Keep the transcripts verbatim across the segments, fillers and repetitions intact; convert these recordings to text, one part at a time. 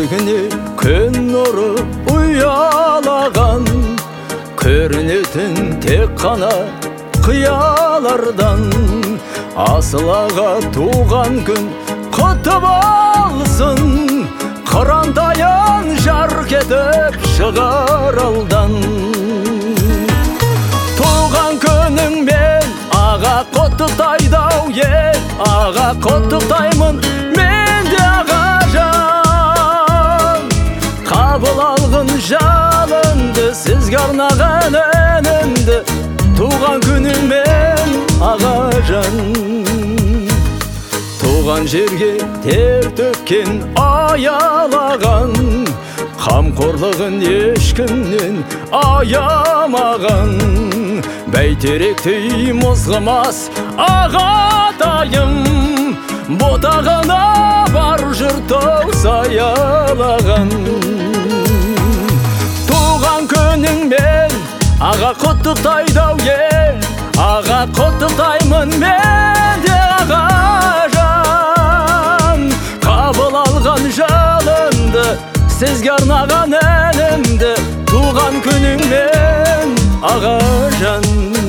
жүрегіне күн нұры ұялаған, көрінетін тек қана қиялардан. Асыл аға туған күн құтты болсын, қырантайын жарқ етіп шығар алдан. Туған күніңмен аға құттықтайды-ау ел, аға құттықтаймын мен де ағажан. Қабыл алғын жалынды, сізге арнаған әнімді, туған күніңмен ағажан. Туған жерге тер төккен аялаған, қамқорлығын ешкімнен аямаған. Бәйтеректей мызғымас ағатайым, ботағына бар жұрттау саялаған. Туған күніңмен аға құттықтайды-ау ел, аға құттықтаймын мен де ағажан. Қабыл алған жалынды, сізге арнаған әнімді, туған күніңмен ағажан.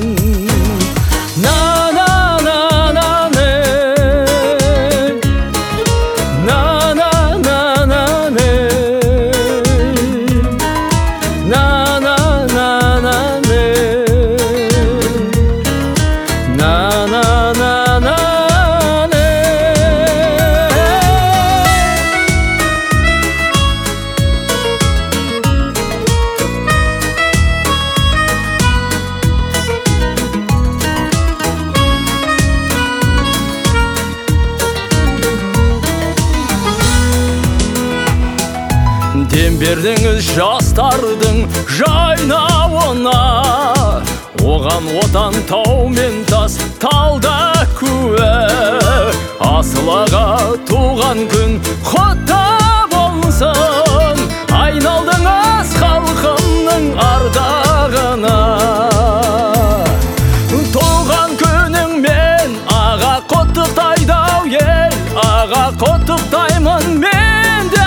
Дем бердіңіз жастардың жайнауына, оған отан тау мен тас талда куә. Асыл аға туған күн құтты болсын, айналдыңыз халқымның ардағына. Туған күніңмен аға құттықтайды-ау ел, аға құттықтаймын мен де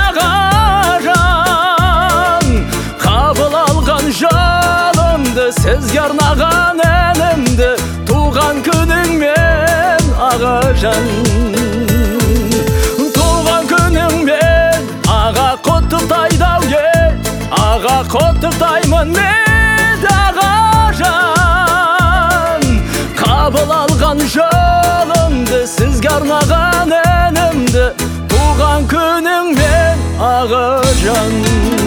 ағажан. Қабыл алған жалынды, сізге арнаған әнімді, туған күніңмен ағажан. Туған күніңмен аға құттықтайды-ау ел, аға құттықтаймын мен де ағажан. Қабыл алған жалынды, сізге арнаған әнімді, туған күніңмен ағажан.